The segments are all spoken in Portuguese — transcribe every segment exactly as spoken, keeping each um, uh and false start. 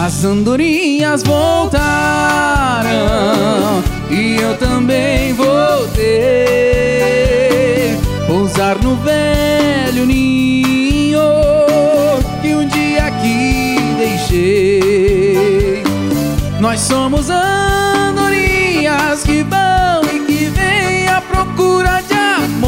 As andorinhas voltaram e eu também voltei. Pousar no velho ninho que um dia aqui deixei. Nós somos andorinhas que vão e que vêm à procura de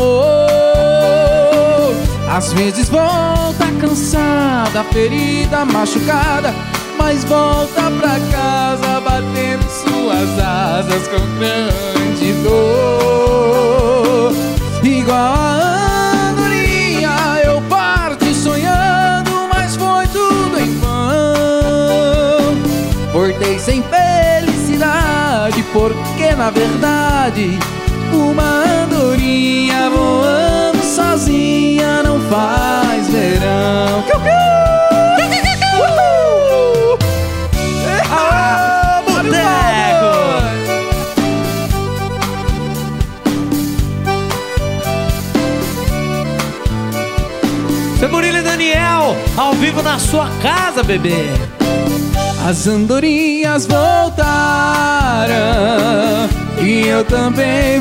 amor. Às vezes volta cansada, ferida, machucada, mas volta pra casa batendo suas asas com grande dor. Igual a andorinha eu parti sonhando, mas foi tudo em vão. Voltei sem felicidade, porque na verdade uma andorinha voando sozinha não faz verão. Kiu, kiu! Ah, boteco! Seu Murilo e Daniel, ao vivo na sua casa, bebê. As andorinhas voltaram e eu também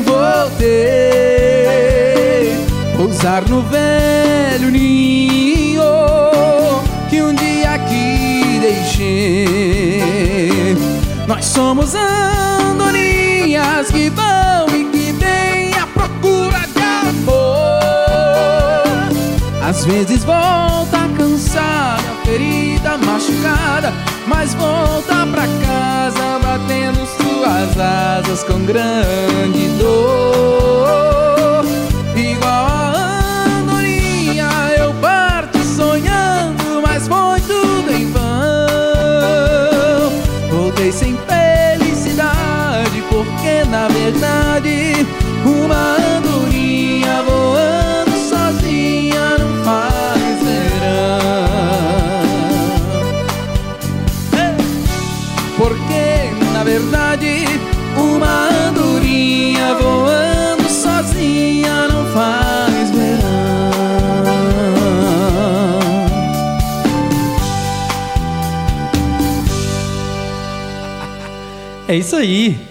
voltei. Pousar no velho ninho que um dia aqui deixei. Nós somos andorinhas que vão e que vêm à procura de amor. Às vezes volta cansada, ferida, machucada, mas volta pra casa batendo suas asas com grande dor. Igual a andorinha eu parto sonhando, mas foi tudo em vão. Voltei sem felicidade, porque na verdade uma andorinha voando sozinha não faz verão. Porque na verdade uma andorinha voando sozinha não faz verão. É isso aí.